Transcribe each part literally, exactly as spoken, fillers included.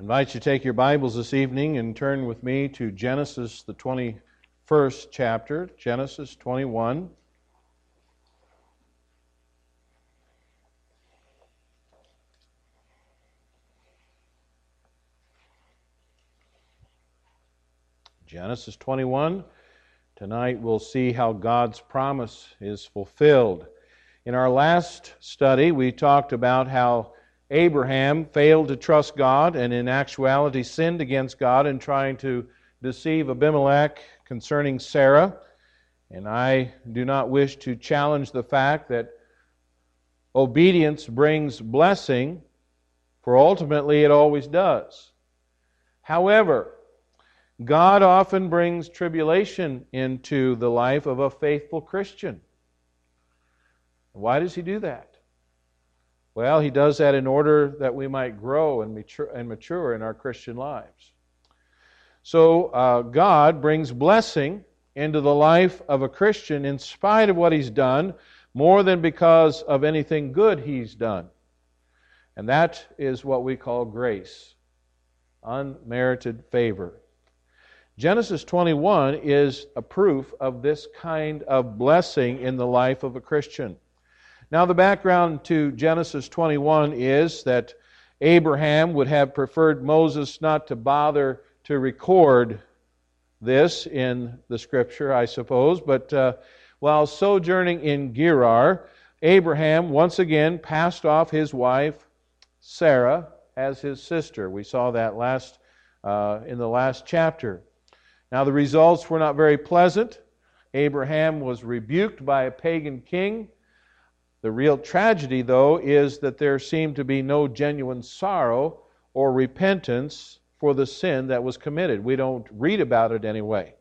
I invite you to take your Bibles this evening and turn with me to Genesis, the twenty-first chapter, Genesis twenty-one. Genesis twenty-one. Tonight we'll see how God's promise is fulfilled. In our last study, we talked about how Abraham failed to trust God and in actuality sinned against God in trying to deceive Abimelech concerning Sarah. And I do not wish to challenge the fact that obedience brings blessing, for ultimately it always does. However, God often brings tribulation into the life of a faithful Christian. Why does He do that? Well, He does that in order that we might grow and mature, and mature in our Christian lives. So uh, God brings blessing into the life of a Christian in spite of what he's done, more than because of anything good he's done. And that is what we call grace, unmerited favor. Genesis twenty-one is a proof of this kind of blessing in the life of a Christian. Now, the background to Genesis twenty-one is that Abraham would have preferred Moses not to bother to record this in the Scripture, I suppose, but uh, while sojourning in Gerar, Abraham once again passed off his wife, Sarah, as his sister. We saw that last uh, in the last chapter. Now, the results were not very pleasant. Abraham was rebuked by a pagan king. The real tragedy, though, is that there seemed to be no genuine sorrow or repentance for the sin that was committed. We don't read about it anyway.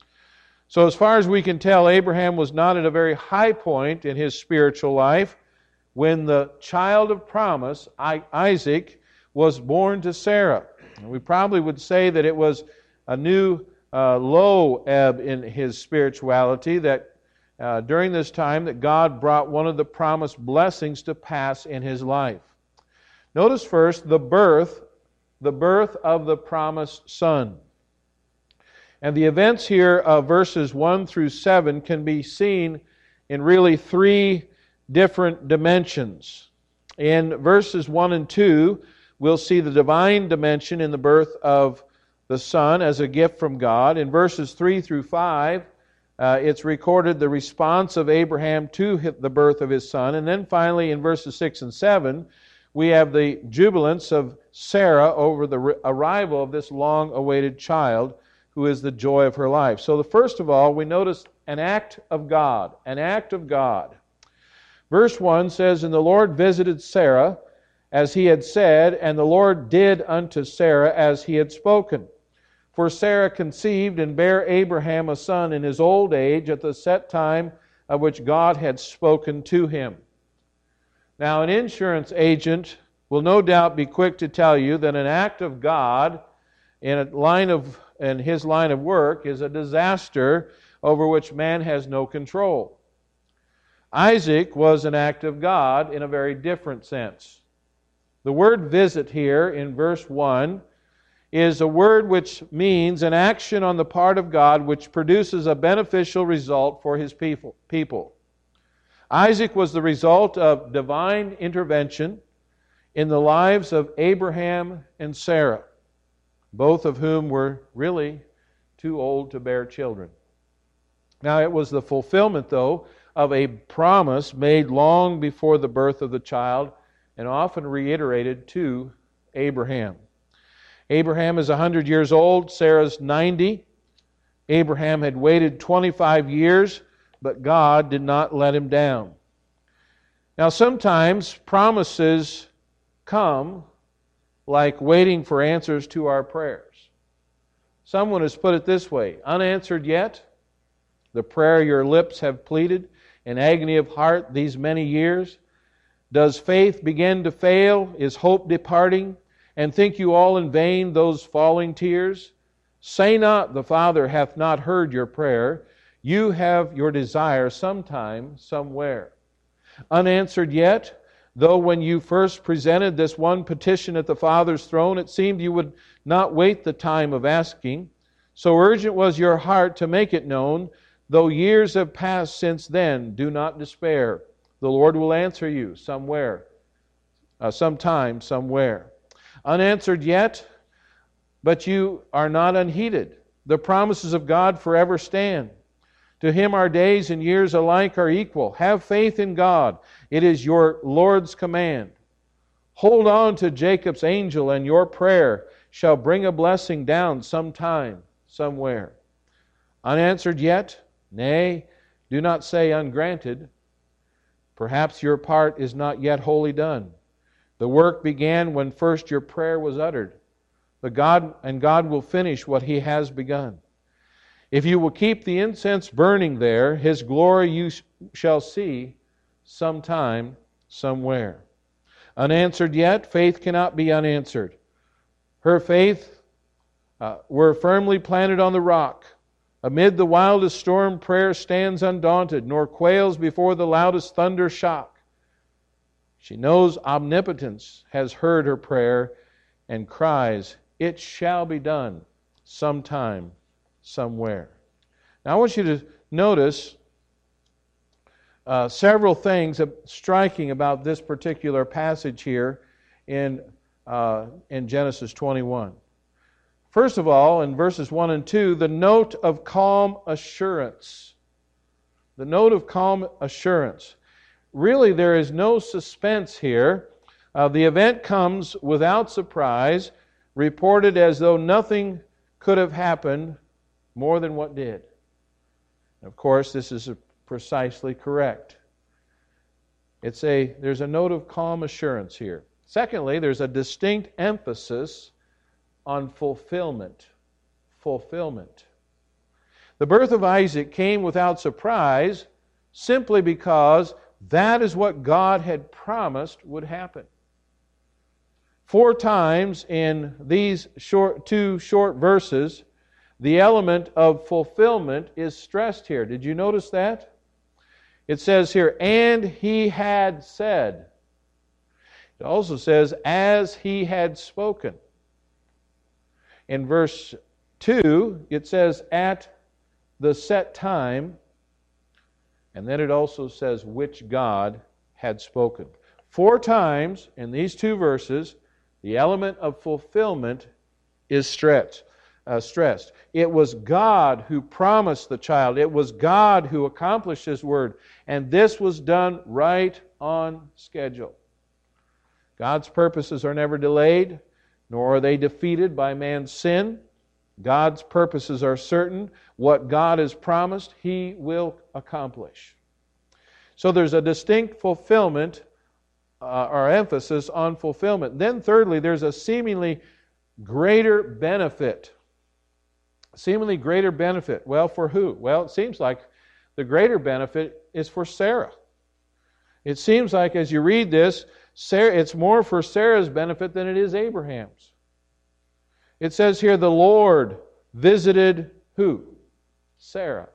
So as far as we can tell, Abraham was not at a very high point in his spiritual life when the child of promise, Isaac, was born to Sarah. And we probably would say that it was a new uh, low ebb in his spirituality, that Uh, during this time that God brought one of the promised blessings to pass in his life. Notice first the birth, the birth of the promised son. And the events here of verses one through seven can be seen in really three different dimensions. In verses one and two, we'll see the divine dimension in the birth of the son as a gift from God. In verses three through five, Uh, it's recorded the response of Abraham to the birth of his son. And then finally in verses six and seven, we have the jubilance of Sarah over the re- arrival of this long-awaited child who is the joy of her life. So the first of all, we notice an act of God, an act of God. Verse one says, "And the Lord visited Sarah as he had said, and the Lord did unto Sarah as he had spoken. For Sarah conceived and bare Abraham a son in his old age at the set time of which God had spoken to him." Now, an insurance agent will no doubt be quick to tell you that an act of God in a line of in his line of work is a disaster over which man has no control. Isaac was an act of God in a very different sense. The word visit here in verse one is a word which means an action on the part of God which produces a beneficial result for His people. Isaac was the result of divine intervention in the lives of Abraham and Sarah, both of whom were really too old to bear children. Now, it was the fulfillment, though, of a promise made long before the birth of the child and often reiterated to Abraham. Abraham is one hundred years old, Sarah's ninety. Abraham had waited twenty-five years, but God did not let him down. Now, sometimes promises come like waiting for answers to our prayers. Someone has put it this way: unanswered yet, the prayer your lips have pleaded in agony of heart these many years. Does faith begin to fail? Is hope departing? And think you all in vain those falling tears? Say not, the Father hath not heard your prayer. You have your desire sometime, somewhere. Unanswered yet, Though when you first presented this one petition at the Father's throne, it seemed you would not wait the time of asking. So urgent was your heart to make it known. Though years have passed since then, do not despair. The Lord will answer you somewhere, uh, sometime, somewhere. Unanswered yet, but you are not unheeded. The promises of God forever stand. To Him our days and years alike are equal. Have faith in God. It is your Lord's command. Hold on to Jacob's angel, and your prayer shall bring a blessing down sometime, somewhere. Unanswered yet? Nay, do not say ungranted. Perhaps your part is not yet wholly done. The work began when first your prayer was uttered. But God and God will finish what He has begun. If you will keep the incense burning there, His glory you shall see sometime, somewhere. Unanswered yet? Faith cannot be unanswered. Her faith uh, were firmly planted on the rock. Amid the wildest storm, prayer stands undaunted, nor quails before the loudest thunder shock. She knows omnipotence has heard her prayer and cries, "It shall be done sometime, somewhere." Now I want you to notice uh, several things striking about this particular passage here in, uh, in Genesis twenty-one. First of all, in verses one and two, the note of calm assurance. The note of calm assurance. Really, there is no suspense here. Uh, the event comes without surprise, reported as though nothing could have happened more than what did. Of course, this is precisely correct. It's a there's a note of calm assurance here. Secondly, there's a distinct emphasis on fulfillment. Fulfillment. The birth of Isaac came without surprise simply because that is what God had promised would happen. Four times in these short, two short verses, the element of fulfillment is stressed here. Did you notice that? It says here, "And he had said." It also says, "as he had spoken." In verse two, it says, "at the set time." And then it also says, "which God had spoken." Four times in these two verses, the element of fulfillment is stretched. Uh, stressed. It was God who promised the child. It was God who accomplished His word. And this was done right on schedule. God's purposes are never delayed, nor are they defeated by man's sin. God's purposes are certain. What God has promised, He will accomplish. So there's a distinct fulfillment uh, or emphasis on fulfillment. Then thirdly, there's a seemingly greater benefit. Seemingly greater benefit. Well, for who? Well, it seems like the greater benefit is for Sarah. It seems like as you read this, Sarah, it's more for Sarah's benefit than it is Abraham's. It says here, the Lord visited who? Sarah.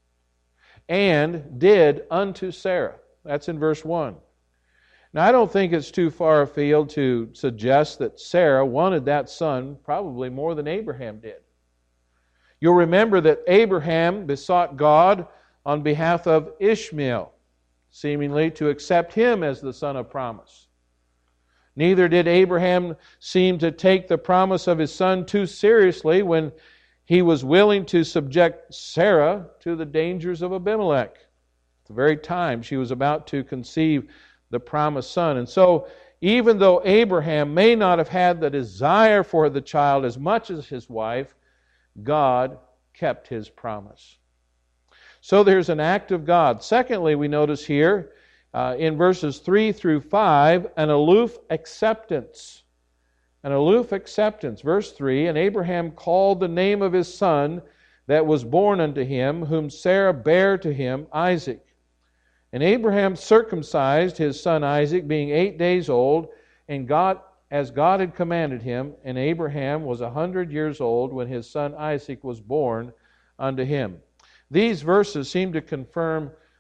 And did unto Sarah. That's in verse one. Now, I don't think it's too far afield to suggest that Sarah wanted that son probably more than Abraham did. You'll remember that Abraham besought God on behalf of Ishmael, seemingly to accept him as the son of promise. Neither did Abraham seem to take the promise of his son too seriously when he was willing to subject Sarah to the dangers of Abimelech. At the very time she was about to conceive the promised son. And so, even though Abraham may not have had the desire for the child as much as his wife, God kept His promise. So there's an act of God. Secondly, we notice here uh, in verses three through five, an aloof acceptance. An aloof acceptance. Verse three, "And Abraham called the name of his son that was born unto him, whom Sarah bare to him, Isaac. And Abraham circumcised his son Isaac, being eight days old, and God as God had commanded him, and Abraham was a hundred years old when his son Isaac was born unto him." These verses seem to confirm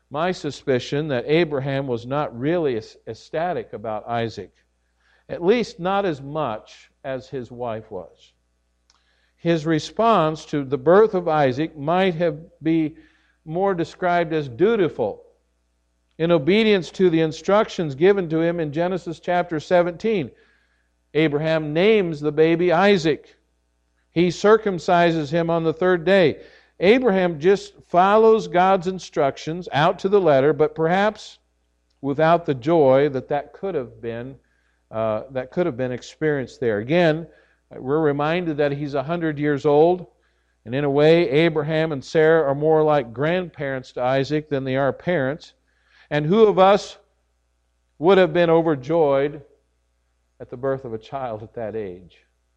my suspicion that Abraham was not really ecstatic about Isaac, at least not as much as his wife was. His response to the birth of Isaac might have been more described as dutiful, in obedience to the instructions given to him in Genesis chapter seventeen. Abraham names the baby Isaac. He circumcises him on the third day. Abraham just follows God's instructions out to the letter, but perhaps without the joy that that could have been uh, that could have been experienced there. Again, we're reminded that he's a hundred years old, and in a way, Abraham and Sarah are more like grandparents to Isaac than they are parents. And who of us would have been overjoyed at the birth of a child at that age?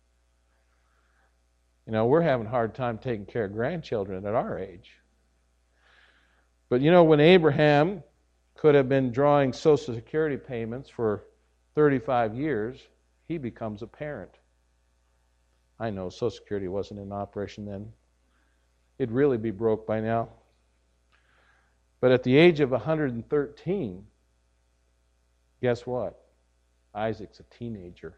You know, we're having a hard time taking care of grandchildren at our age. But you know, when Abraham could have been drawing Social Security payments for thirty-five years, he becomes a parent. I know Social Security wasn't in operation then. It'd really be broke by now. But at the age of one hundred thirteen, guess what? Isaac's a teenager.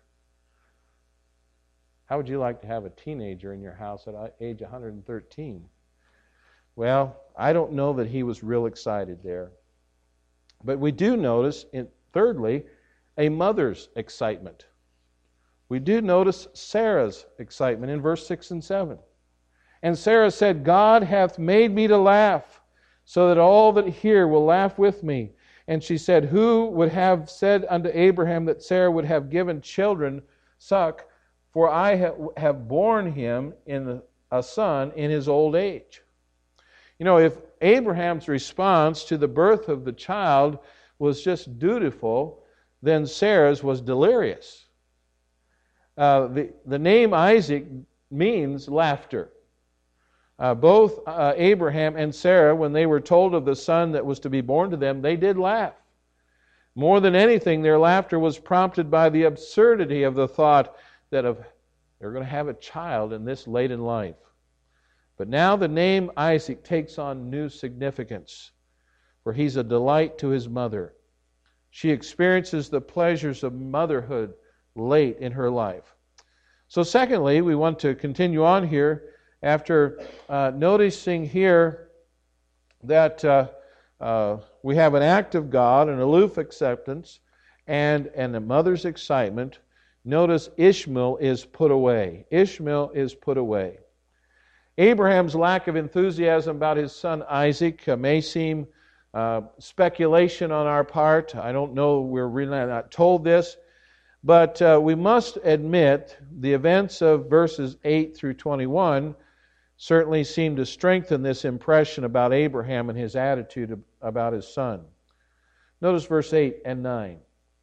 How would you like to have a teenager in your house at age one hundred thirteen? Well, I don't know that he was real excited there. But we do notice, in, thirdly, a mother's excitement. We do notice Sarah's excitement in verse six and seven. And Sarah said, God hath made me to laugh, so that all that hear will laugh with me. And she said, who would have said unto Abraham that Sarah would have given children suck? For I have borne him in a son in his old age. You know, if Abraham's response to the birth of the child was just dutiful, then Sarah's was delirious. Uh, the, the name Isaac means laughter. Uh, both uh, Abraham and Sarah, when they were told of the son that was to be born to them, they did laugh. More than anything, their laughter was prompted by the absurdity of the thought that of, they're going to have a child in this late in life. But now the name Isaac takes on new significance, for he's a delight to his mother. She experiences the pleasures of motherhood late in her life. So secondly, we want to continue on here after uh, noticing here that uh, uh, we have an act of God, an aloof acceptance, and, and a mother's excitement. Notice Ishmael is put away. Ishmael is put away. Abraham's lack of enthusiasm about his son Isaac uh, may seem uh, speculation on our part. I don't know, we're really not told this. But uh, we must admit the events of verses eight through twenty-one certainly seem to strengthen this impression about Abraham and his attitude about his son. Notice verse eight and nine.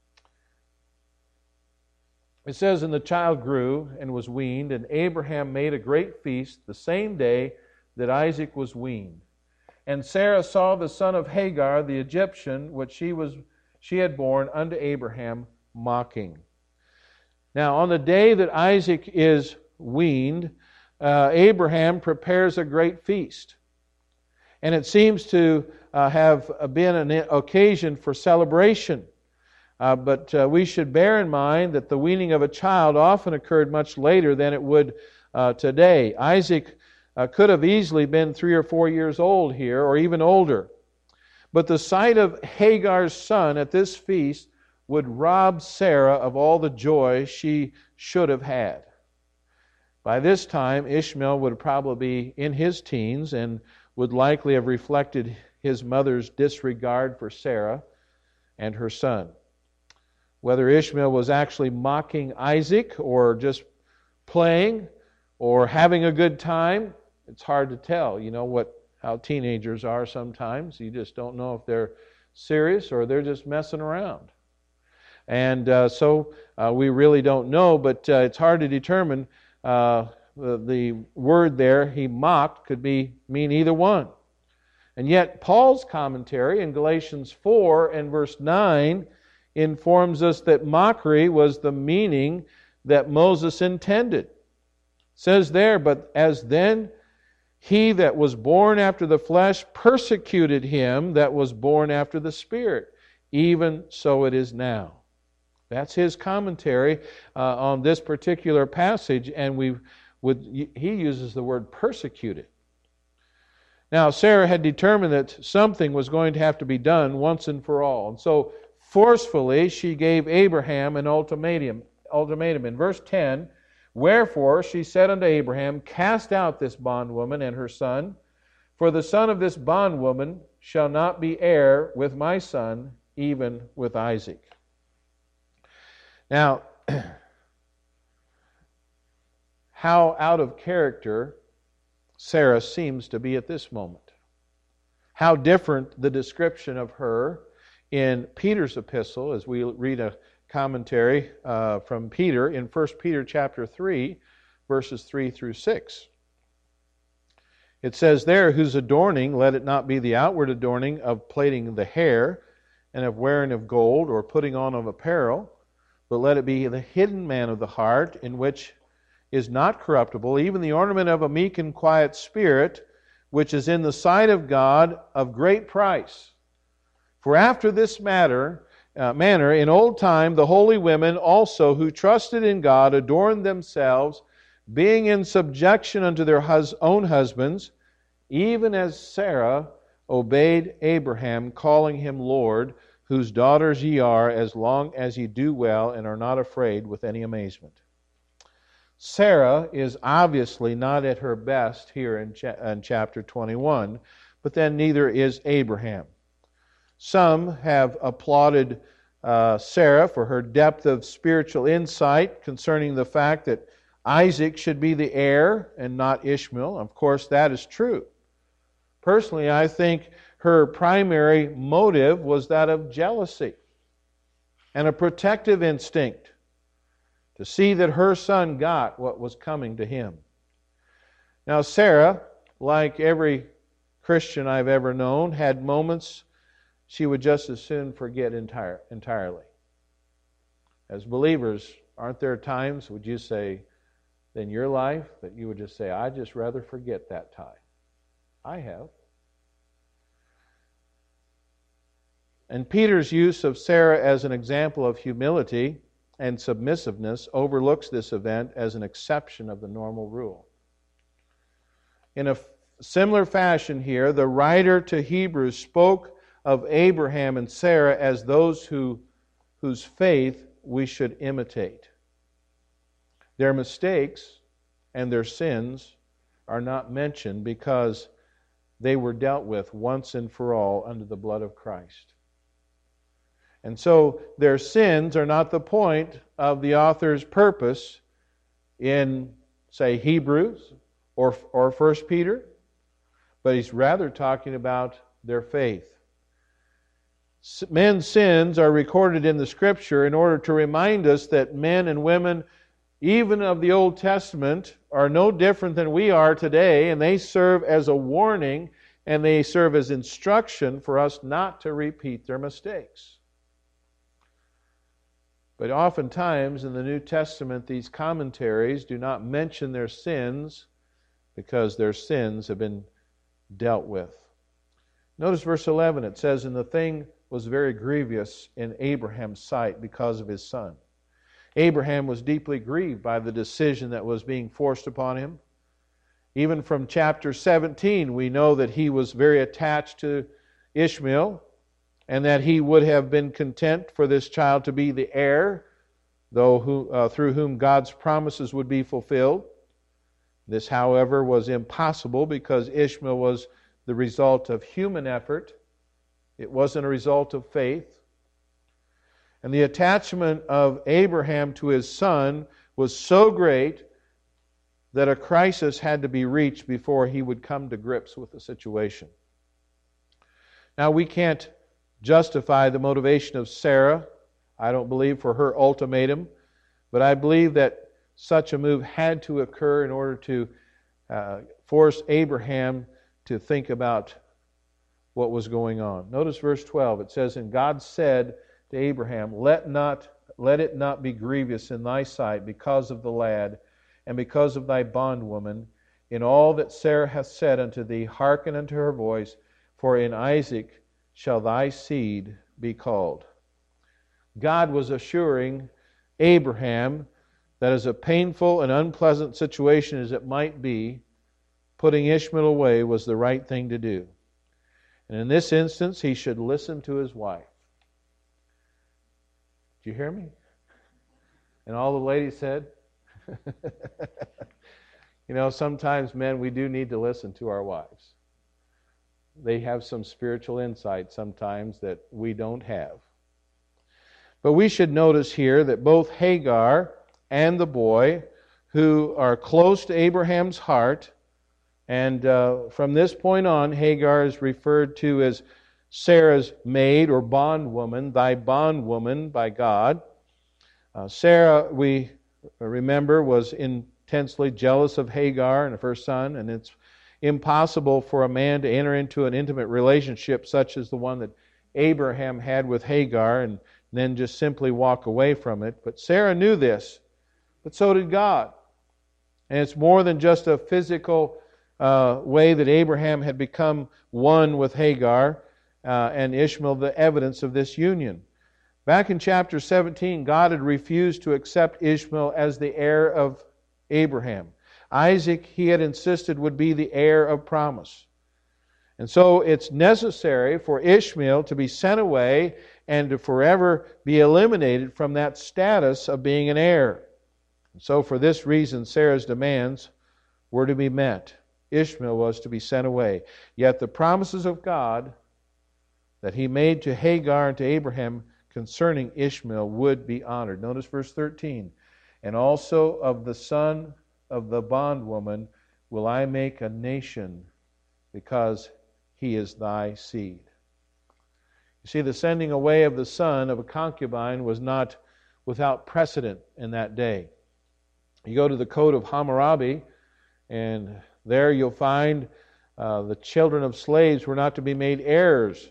It says, and the child grew and was weaned, and Abraham made a great feast the same day that Isaac was weaned. And Sarah saw the son of Hagar, the Egyptian, which she was she had borne unto Abraham, mocking. Now, on the day that Isaac is weaned, uh, Abraham prepares a great feast. And it seems to uh, have been an occasion for celebration. Uh, but uh, we should bear in mind that the weaning of a child often occurred much later than it would uh, today. Isaac uh, could have easily been three or four years old here, or even older. But the sight of Hagar's son at this feast would rob Sarah of all the joy she should have had. By this time, Ishmael would probably be in his teens and would likely have reflected his mother's disregard for Sarah and her son. Whether Ishmael was actually mocking Isaac or just playing or having a good time, it's hard to tell. You know what how teenagers are sometimes. You just don't know if they're serious or they're just messing around. And uh, so uh, we really don't know, but uh, it's hard to determine. Uh, the, the word there, he mocked, could be mean either one. And yet Paul's commentary in Galatians four and verse nine informs us that mockery was the meaning that Moses intended. It says there, but as then He that was born after the flesh persecuted him that was born after the Spirit. Even so it is now. That's his commentary uh, on this particular passage, and we would he uses the word persecuted. Now, Sarah had determined that something was going to have to be done once and for all, and so forcefully she gave Abraham an ultimatum. Ultimatum in verse ten. Wherefore she said unto Abraham, Cast out this bondwoman and her son, for the son of this bondwoman shall not be heir with my son, even with Isaac. Now, how out of character Sarah seems to be at this moment. How different the description of her in Peter's epistle, as we read a commentary uh, from Peter in First Peter chapter three, verses three through six. It says there, whose adorning, let it not be the outward adorning of plaiting the hair, and of wearing of gold, or putting on of apparel, but let it be the hidden man of the heart, in which is not corruptible, even the ornament of a meek and quiet spirit, which is in the sight of God of great price. For after this matter, Uh, manner, in old time, the holy women also who trusted in God adorned themselves, being in subjection unto their hus- own husbands, even as Sarah obeyed Abraham, calling him Lord, whose daughters ye are, as long as ye do well and are not afraid with any amazement. Sarah is obviously not at her best here in, cha- in chapter twenty-one, but then neither is Abraham. Some have applauded uh, Sarah for her depth of spiritual insight concerning the fact that Isaac should be the heir and not Ishmael. Of course, that is true. Personally, I think her primary motive was that of jealousy and a protective instinct to see that her son got what was coming to him. Now, Sarah, like every Christian I've ever known, had moments she would just as soon forget entire, entirely. As believers, aren't there times, would you say, in your life that you would just say, I'd just rather forget that time? I have. And Peter's use of Sarah as an example of humility and submissiveness overlooks this event as an exception of the normal rule. In a similar fashion here, the writer to Hebrews spoke of Abraham and Sarah as those who, whose faith we should imitate. Their mistakes and their sins are not mentioned because they were dealt with once and for all under the blood of Christ. And so their sins are not the point of the author's purpose in, say, Hebrews or, or First Peter, but he's rather talking about their faith. Men's sins are recorded in the Scripture in order to remind us that men and women, even of the Old Testament, are no different than we are today, and they serve as a warning and they serve as instruction for us not to repeat their mistakes. But oftentimes in the New Testament, these commentaries do not mention their sins because their sins have been dealt with. Notice verse eleven, it says, And the thing was very grievous in Abraham's sight because of his son. Abraham was deeply grieved by the decision that was being forced upon him. Even from chapter seventeen, we know that he was very attached to Ishmael and that he would have been content for this child to be the heir, though who, uh, through whom God's promises would be fulfilled. This, however, was impossible because Ishmael was the result of human effort. It wasn't a result of faith. And the attachment of Abraham to his son was so great that a crisis had to be reached before he would come to grips with the situation. Now, we can't justify the motivation of Sarah, I don't believe, for her ultimatum, but I believe that such a move had to occur in order to uh, force Abraham to think about what was going on. Notice verse twelve. It says, And God said to Abraham, Let not, let it not be grievous in thy sight because of the lad, and because of thy bondwoman, in all that Sarah hath said unto thee, hearken unto her voice, for in Isaac shall thy seed be called. God was assuring Abraham that as a painful and unpleasant situation as it might be, putting Ishmael away was the right thing to do. And in this instance, he should listen to his wife. Did you hear me? And all the ladies said, you know, sometimes men, we do need to listen to our wives. They have some spiritual insight sometimes that we don't have. But we should notice here that both Hagar and the boy, who are close to Abraham's heart, and uh, from this point on, Hagar is referred to as Sarah's maid or bondwoman, thy bondwoman by God. Uh, Sarah, we remember, was intensely jealous of Hagar and of her son, and it's impossible for a man to enter into an intimate relationship such as the one that Abraham had with Hagar and then just simply walk away from it. But Sarah knew this, but so did God. And it's more than just a physical uh, way that Abraham had become one with Hagar uh, and Ishmael, the evidence of this union. Back in chapter seventeen, God had refused to accept Ishmael as the heir of Abraham. Isaac, he had insisted, would be the heir of promise. And so it's necessary for Ishmael to be sent away and to forever be eliminated from that status of being an heir. And so for this reason, Sarah's demands were to be met. Ishmael was to be sent away. Yet the promises of God that He made to Hagar and to Abraham concerning Ishmael would be honored. Notice verse thirteen. And also of the son of the bondwoman will I make a nation, because he is thy seed. You see, the sending away of the son of a concubine was not without precedent in that day. You go to the Code of Hammurabi, and there you'll find uh, the children of slaves were not to be made heirs,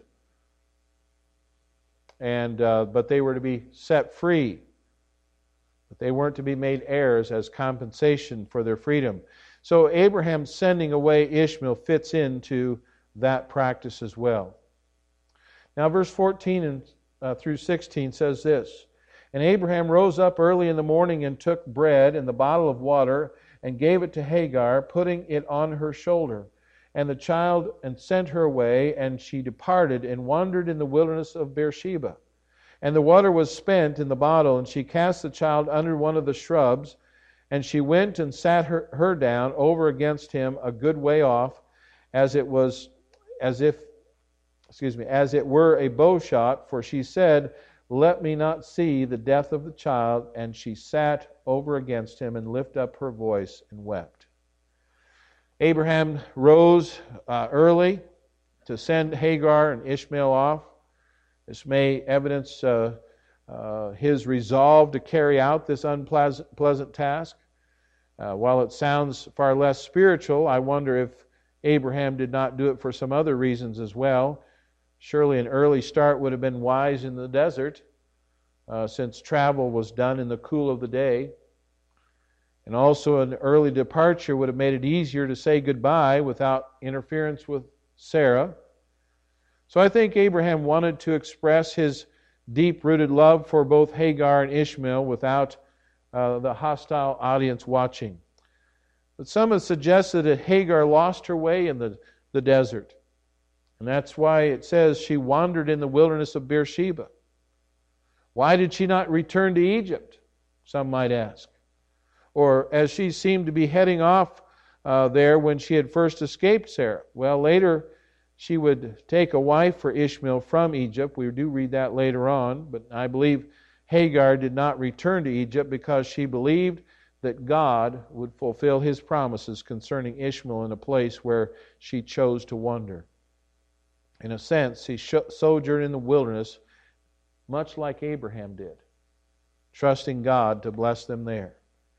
and uh, but they were to be set free. But they weren't to be made heirs as compensation for their freedom. So Abraham sending away Ishmael fits into that practice as well. Now verse fourteen and uh, through sixteen says this: And Abraham rose up early in the morning and took bread and the bottle of water and gave it to Hagar, putting it on her shoulder. And the child and sent her away, and she departed and wandered in the wilderness of Beersheba. And the water was spent in the bottle, and she cast the child under one of the shrubs, and she went and sat her, her down over against him a good way off, as it was, as if, excuse me, as it were a bow shot, for she said, Let me not see the death of the child. And she sat over against him and lifted up her voice and wept. Abraham rose uh, early to send Hagar and Ishmael off. This may evidence uh, uh, his resolve to carry out this unpleasant pleasant task. Uh, while it sounds far less spiritual, I wonder if Abraham did not do it for some other reasons as well. Surely an early start would have been wise in the desert, uh, since travel was done in the cool of the day. And also an early departure would have made it easier to say goodbye without interference with Sarah. So I think Abraham wanted to express his deep-rooted love for both Hagar and Ishmael without uh, the hostile audience watching. But some have suggested that Hagar lost her way in the, the desert. And that's why it says she wandered in the wilderness of Beersheba. Why did she not return to Egypt? Some might ask. Or as she seemed to be heading off uh, there when she had first escaped Sarah. Well, later she would take a wife for Ishmael from Egypt. We do read that later on. But I believe Hagar did not return to Egypt because she believed that God would fulfill His promises concerning Ishmael in a place where she chose to wander. In a sense, she sojourned in the wilderness much like Abraham did, trusting God to bless them there.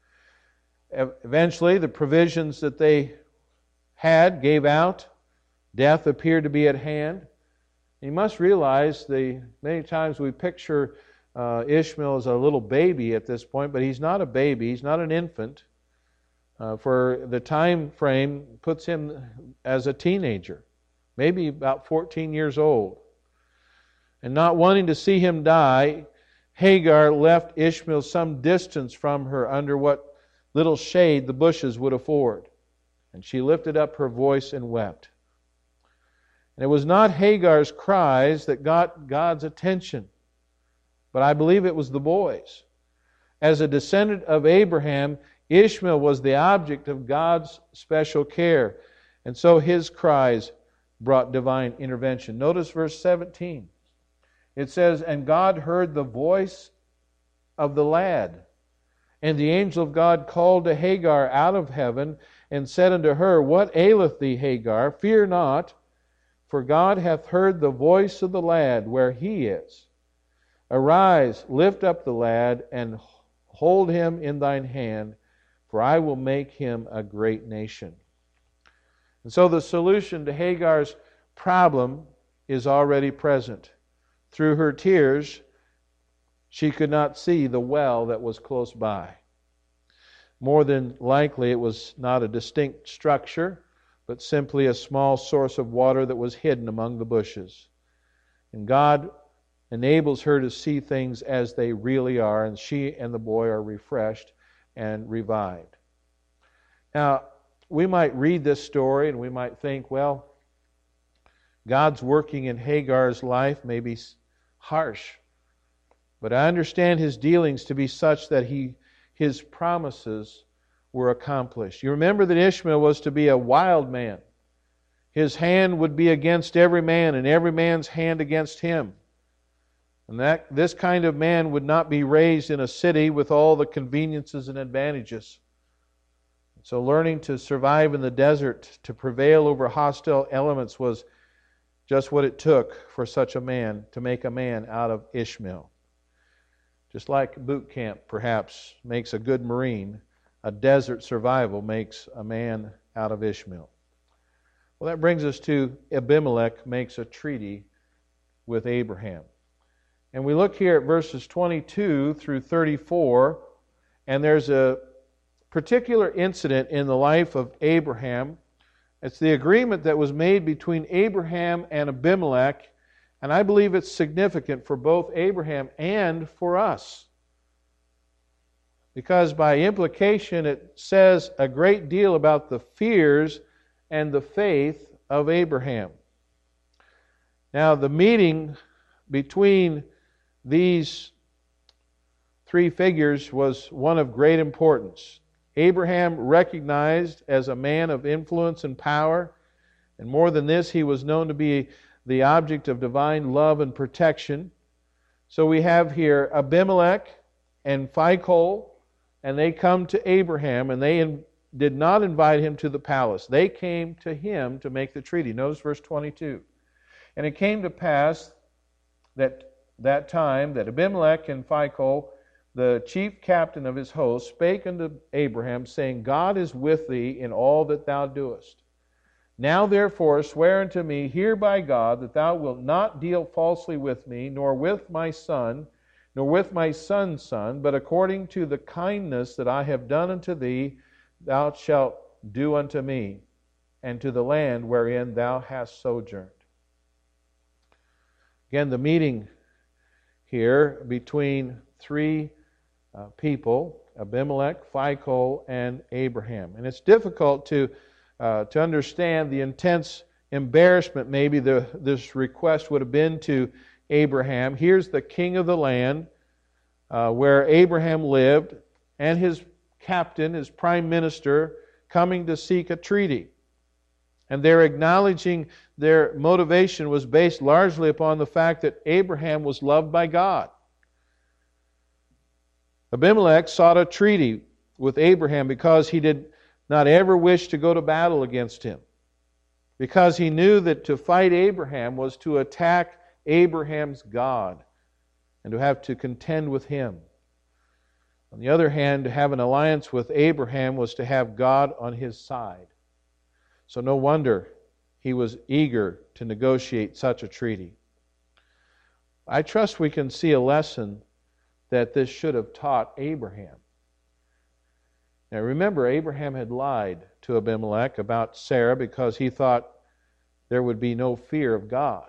Eventually, the provisions that they had gave out. Death appeared to be at hand. You must realize the many times we picture uh, Ishmael as a little baby at this point, but he's not a baby. He's not an infant. uh, for the time frame puts him as a teenager, maybe about fourteen years old. And not wanting to see him die, Hagar left Ishmael some distance from her under what little shade the bushes would afford. And she lifted up her voice and wept. And it was not Hagar's cries that got God's attention, but I believe it was the boy's. As a descendant of Abraham, Ishmael was the object of God's special care. And so his cries brought divine intervention. Notice verse seventeen. It says, "And God heard the voice of the lad. And the angel of God called to Hagar out of heaven, and said unto her, What aileth thee, Hagar? Fear not, for God hath heard the voice of the lad where he is. Arise, lift up the lad, and hold him in thine hand, for I will make him a great nation." And so the solution to Hagar's problem is already present. Through her tears, she could not see the well that was close by. More than likely, it was not a distinct structure, but simply a small source of water that was hidden among the bushes. And God enables her to see things as they really are, and she and the boy are refreshed and revived. Now, we might read this story and we might think, well, God's working in Hagar's life may be harsh, but I understand His dealings to be such that he, His promises were accomplished. You remember that Ishmael was to be a wild man. His hand would be against every man, and every man's hand against him. And that this kind of man would not be raised in a city with all the conveniences and advantages. So learning to survive in the desert, to prevail over hostile elements, was just what it took for such a man to make a man out of Ishmael. Just like boot camp perhaps makes a good Marine, a desert survival makes a man out of Ishmael. Well, that brings us to Abimelech makes a treaty with Abraham. And we look here at verses twenty-two through thirty-four, and there's a particular incident in the life of Abraham. It's the agreement that was made between Abraham and Abimelech, and I believe it's significant for both Abraham and for us. Because by implication it says a great deal about the fears and the faith of Abraham. Now, the meeting between these three figures was one of great importance. Abraham recognized as a man of influence and power, and more than this, he was known to be the object of divine love and protection. So we have here Abimelech and Phicol, and they come to Abraham, and they in, did not invite him to the palace. They came to him to make the treaty. Notice verse twenty-two. And it came to pass that that time that Abimelech and Phicol, the chief captain of his host, spake unto Abraham, saying, God is with thee in all that thou doest. Now therefore swear unto me here by God that thou wilt not deal falsely with me, nor with my son, nor with my son's son, but according to the kindness that I have done unto thee, thou shalt do unto me, and to the land wherein thou hast sojourned. Again, the meeting here between three uh, people, Abimelech, Phicol, and Abraham. And it's difficult to uh, to understand the intense embarrassment maybe the, this request would have been to Abraham. Here's the king of the land uh, where Abraham lived, and his captain, his prime minister, coming to seek a treaty. And they're acknowledging their motivation was based largely upon the fact that Abraham was loved by God. Abimelech sought a treaty with Abraham because he did not ever wish to go to battle against him. Because he knew that to fight Abraham was to attack Abraham's God and to have to contend with him. On the other hand, to have an alliance with Abraham was to have God on his side. So no wonder he was eager to negotiate such a treaty. I trust we can see a lesson that this should have taught Abraham. Now remember, Abraham had lied to Abimelech about Sarah because he thought there would be no fear of God.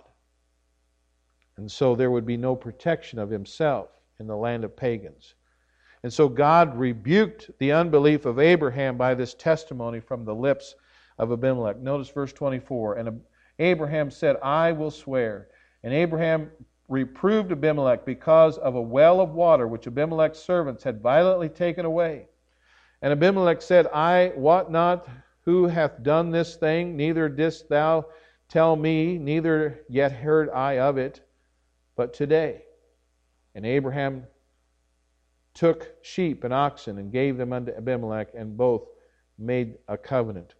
And so there would be no protection of himself in the land of pagans. And so God rebuked the unbelief of Abraham by this testimony from the lips of Abimelech. Notice verse twenty-four. And Abraham said, I will swear. And Abraham reproved Abimelech because of a well of water which Abimelech's servants had violently taken away. And Abimelech said, I wot not who hath done this thing, neither didst thou tell me, neither yet heard I of it, but today. And Abraham took sheep and oxen and gave them unto Abimelech, and both made a covenant.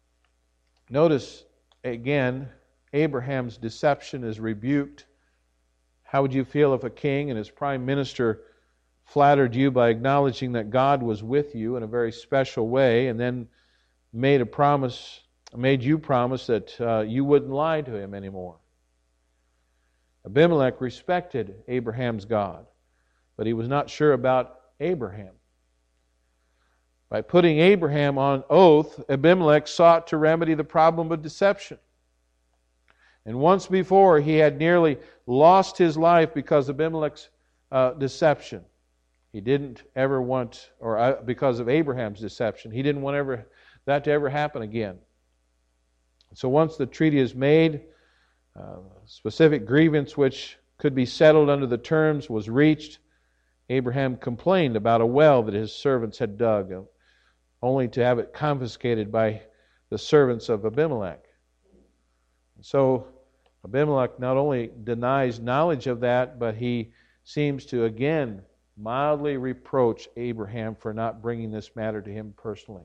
Notice again, Abraham's deception is rebuked. How would you feel if a king and his prime minister flattered you by acknowledging that God was with you in a very special way, and then made a promise, made you promise that uh, you wouldn't lie to him anymore? Abimelech respected Abraham's God, but he was not sure about Abraham. By putting Abraham on oath, Abimelech sought to remedy the problem of deception. And once before, he had nearly lost his life because of Abimelech's uh, deception. He didn't ever want, or uh, because of Abraham's deception, he didn't want ever that to ever happen again. So once the treaty is made, uh, specific grievance which could be settled under the terms was reached, Abraham complained about a well that his servants had dug, only to have it confiscated by the servants of Abimelech. So Abimelech not only denies knowledge of that, but he seems to again mildly reproach Abraham for not bringing this matter to him personally.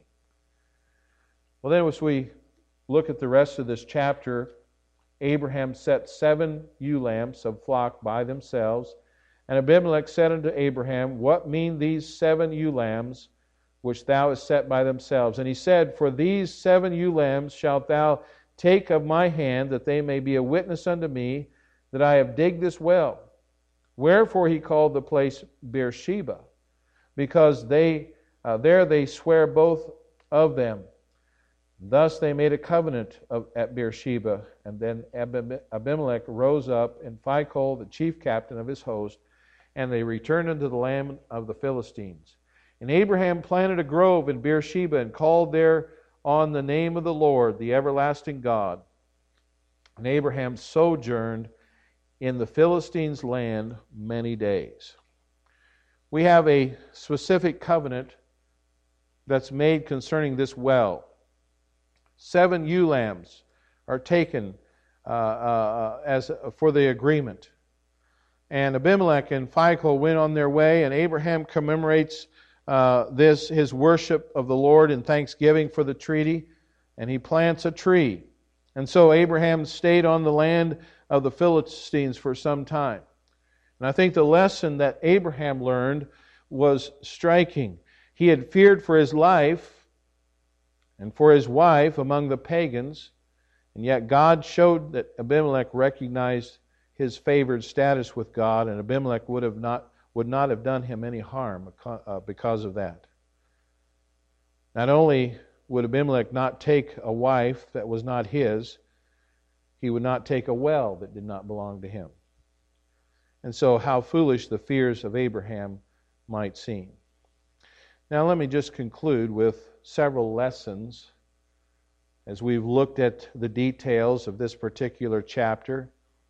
Well, then as we look at the rest of this chapter, Abraham set seven ewe lambs of flock by themselves, and Abimelech said unto Abraham, What mean these seven ewe lambs which thou hast set by themselves? And he said, For these seven ewe lambs shalt thou take of my hand, that they may be a witness unto me that I have digged this well. Wherefore he called the place Beersheba, because they uh, there they swear both of them. Thus they made a covenant of, at Beersheba. And then Abimelech rose up, and Phicol, the chief captain of his host, and they returned unto the land of the Philistines. And Abraham planted a grove in Beersheba, and called there on the name of the Lord, the everlasting God. And Abraham sojourned in the Philistines' land many days. We have a specific covenant that's made concerning this well. Seven ewe lambs are taken uh, uh, as for the agreement. And Abimelech and Phicol went on their way, and Abraham commemorates uh, this, his worship of the Lord in thanksgiving for the treaty, and he plants a tree. And so Abraham stayed on the land of the Philistines for some time. And I think the lesson that Abraham learned was striking. He had feared for his life and for his wife among the pagans, and yet God showed that Abimelech recognized his favored status with God, and Abimelech would have not would not have done him any harm because of that. Not only would Abimelech not take a wife that was not his, he would not take a well that did not belong to him. And so how foolish the fears of Abraham might seem. Now let me just conclude with several lessons as we've looked at the details of this particular chapter.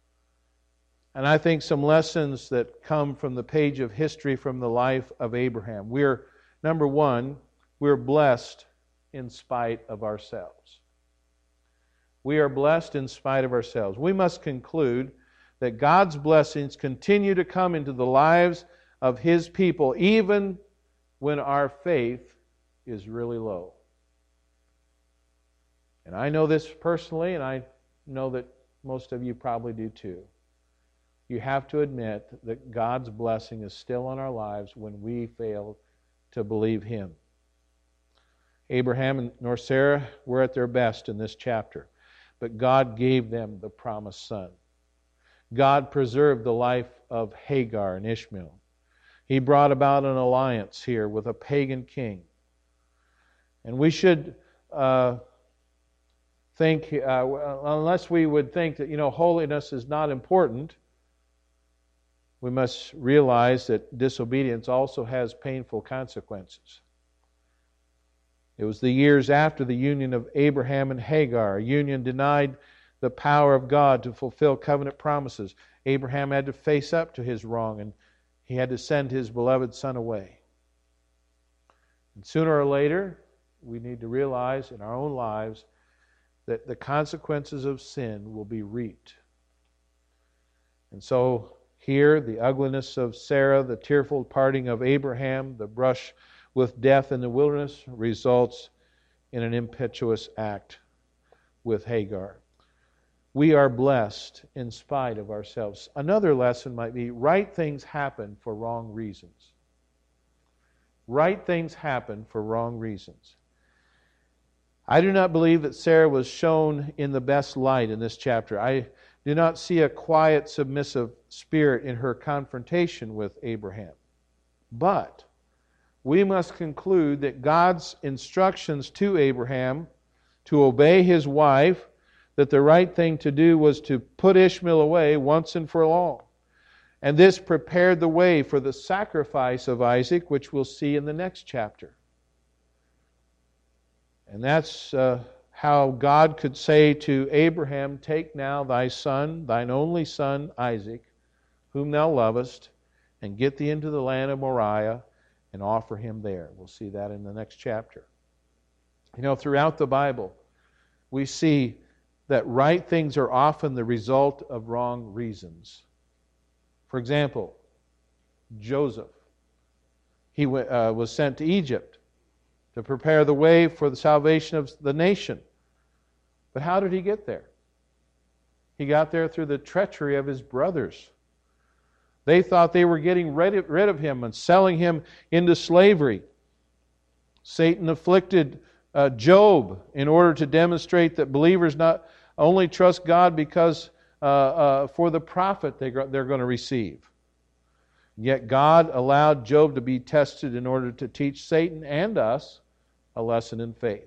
And I think some lessons that come from the page of history from the life of Abraham. We're, number one, we're blessed in spite of ourselves. We are blessed in spite of ourselves. We must conclude that God's blessings continue to come into the lives of His people, even when our faith is really low. And I know this personally, and I know that most of you probably do too. You have to admit that God's blessing is still on our lives when we fail to believe Him. Abraham nor Sarah were at their best in this chapter, but God gave them the promised son. God preserved the life of Hagar and Ishmael. He brought about an alliance here with a pagan king. And we should uh, think, uh, unless we would think that, you know, holiness is not important, we must realize that disobedience also has painful consequences. It was the years after the union of Abraham and Hagar, a union denied the power of God to fulfill covenant promises. Abraham had to face up to his wrong, and he had to send his beloved son away. And sooner or later, we need to realize in our own lives that the consequences of sin will be reaped. And so here, the ugliness of Sarah, the tearful parting of Abraham, the brush with death in the wilderness results in an impetuous act with Hagar. We are blessed in spite of ourselves. Another lesson might be right things happen for wrong reasons. Right things happen for wrong reasons. I do not believe that Sarah was shown in the best light in this chapter. I do not see a quiet, submissive spirit in her confrontation with Abraham. But we must conclude that God's instructions to Abraham to obey his wife, that the right thing to do was to put Ishmael away once and for all. And this prepared the way for the sacrifice of Isaac, which we'll see in the next chapter. And that's uh, how God could say to Abraham, "Take now thy son, thine only son Isaac, whom thou lovest, and get thee into the land of Moriah, and offer him there." We'll see that in the next chapter. You know, throughout the Bible, we see that right things are often the result of wrong reasons. For example, Joseph. He uh, was sent to Egypt to prepare the way for the salvation of the nation. But how did he get there? He got there through the treachery of his brothers. They thought they were getting rid of him and selling him into slavery. Satan afflicted uh, Job in order to demonstrate that believers not only trust God because uh, uh, for the profit they, they're going to receive. Yet God allowed Job to be tested in order to teach Satan and us a lesson in faith.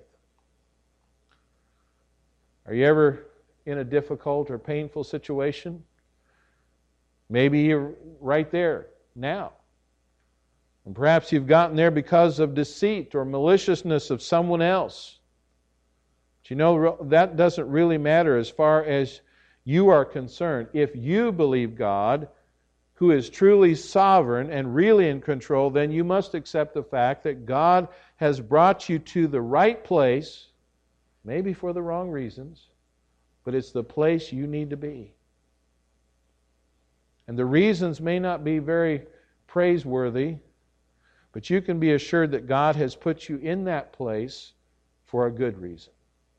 Are you ever in a difficult or painful situation? Maybe you're right there now. And perhaps you've gotten there because of deceit or maliciousness of someone else. But you know, that doesn't really matter as far as you are concerned. If you believe God, who is truly sovereign and really in control, then you must accept the fact that God has brought you to the right place, maybe for the wrong reasons, but it's the place you need to be. And the reasons may not be very praiseworthy, but you can be assured that God has put you in that place for a good reason.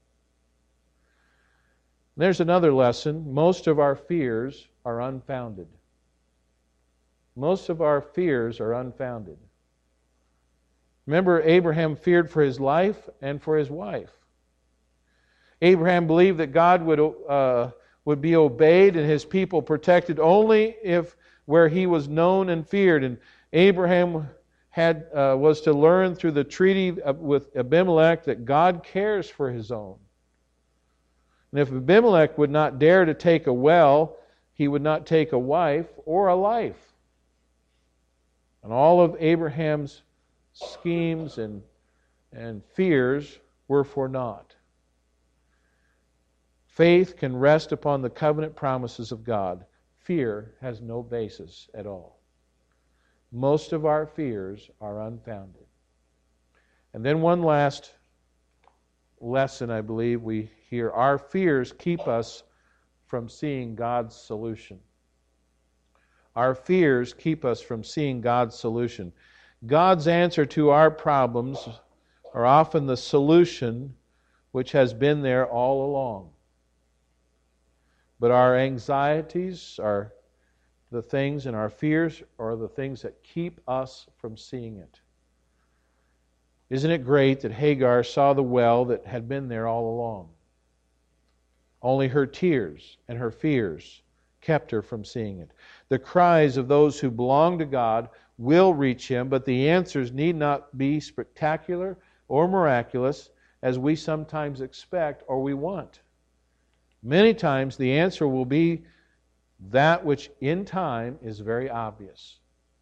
There's another lesson. Most of our fears are unfounded. Most of our fears are unfounded. Remember, Abraham feared for his life and for his wife. Abraham believed that God would uh, would be obeyed and his people protected only if where he was known and feared. And Abraham had uh, was to learn through the treaty with Abimelech that God cares for his own. And if Abimelech would not dare to take a well, he would not take a wife or a life. And all of Abraham's schemes and, and fears were for naught. Faith can rest upon the covenant promises of God. Fear has no basis at all. Most of our fears are unfounded. And then one last lesson, I believe, we hear. Our fears keep us from seeing God's solution. Our fears keep us from seeing God's solution. God's answer to our problems are often the solution which has been there all along. But our anxieties are the things, and our fears are the things that keep us from seeing it. Isn't it great that Hagar saw the well that had been there all along? Only her tears and her fears kept her from seeing it. The cries of those who belong to God will reach Him, but the answers need not be spectacular, or miraculous as we sometimes expect or we want. Many times the answer will be that which in time is very obvious.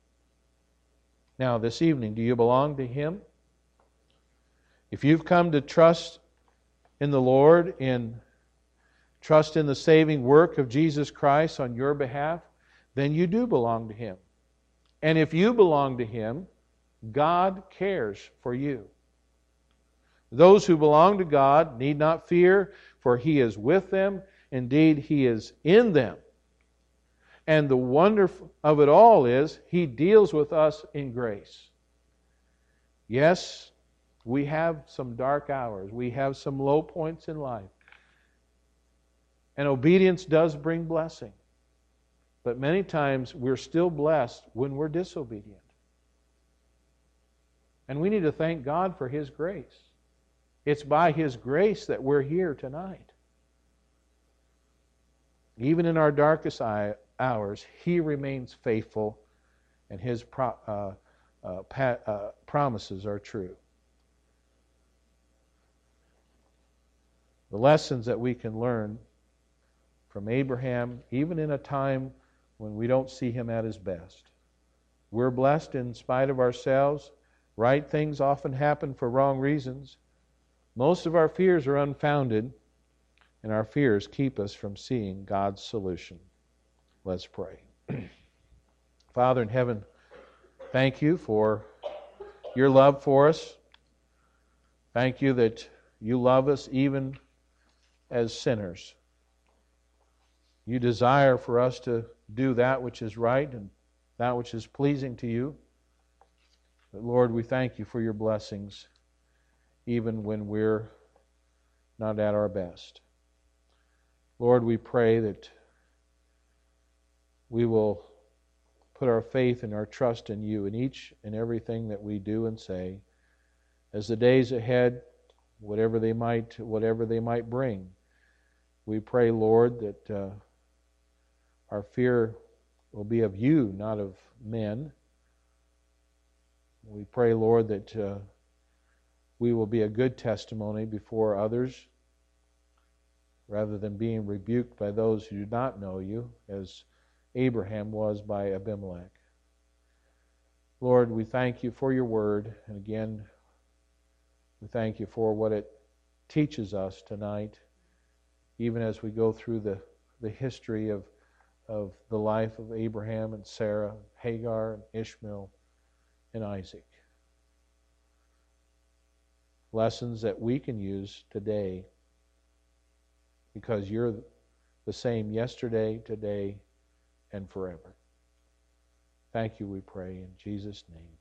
Now, this evening, do you belong to Him? If you've come to trust in the Lord, in trust in the saving work of Jesus Christ on your behalf, then you do belong to Him. And if you belong to Him, God cares for you. Those who belong to God need not fear, for He is with them. Indeed, He is in them. And the wonder of it all is, He deals with us in grace. Yes, we have some dark hours. We have some low points in life. And obedience does bring blessing. But many times we're still blessed when we're disobedient. And we need to thank God for His grace. It's by His grace that we're here tonight. Even in our darkest hours, He remains faithful, and His pro, uh, uh, pa, uh, promises are true. The lessons that we can learn from Abraham, even in a time when we don't see him at his best. We're blessed in spite of ourselves. Right things often happen for wrong reasons. Most of our fears are unfounded, and our fears keep us from seeing God's solution. Let's pray. Father in heaven, thank you for your love for us. Thank you that you love us even as sinners. You desire for us to do that which is right and that which is pleasing to you. But Lord, we thank you for your blessings even when we're not at our best. Lord, we pray that we will put our faith and our trust in you in each and everything that we do and say. As the days ahead, whatever they might, whatever they might bring, we pray, Lord, that uh, our fear will be of you, not of men. We pray, Lord, that uh, we will be a good testimony before others, rather than being rebuked by those who do not know you, as Abraham was by Abimelech. Lord, we thank you for your word, and again, we thank you for what it teaches us tonight, even as we go through the, the history of, of the life of Abraham and Sarah, Hagar and Ishmael and Isaac. Lessons that we can use today, because you're the same yesterday, today, and forever. Thank you, we pray, in Jesus' name.